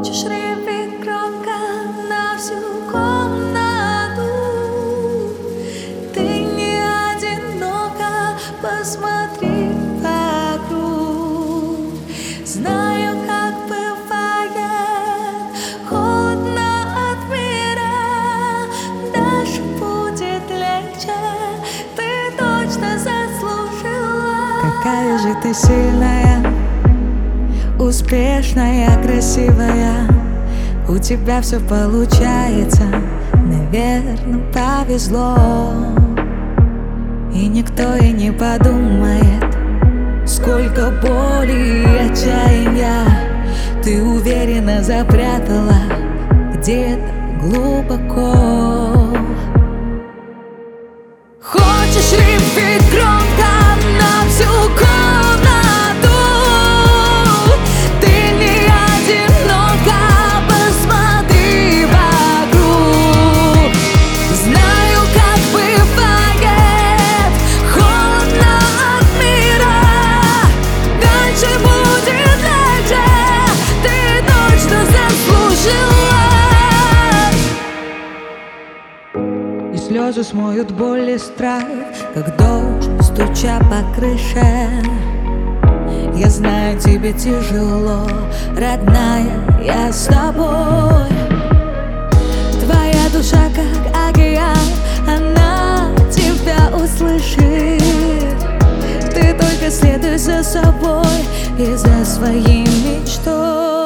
Хочешь ревить громко на всю комнату? Ты не одинока, посмотри вокруг. Знаю, как бывает холодно от мира, дальше будет легче, ты точно заслужила. Какая же ты сильная, успешная, красивая. У тебя все получается, наверное, повезло. И никто и не подумает, сколько боли и отчаяния ты уверенно запрятала где-то глубоко. Хочешь ревить громко на всю комнату? Ты не одинока, посмотри вокруг. Знаю, как бывает холодно от мира, дальше будет легче, ты точно заслужила. И слезы смоют боль и страх, как дождь, стуча по крыше. Я знаю, тебе тяжело, родная, я с тобой. Твоя душа как океан, она тебя услышит. Ты только следуй за собой и за своей мечтой.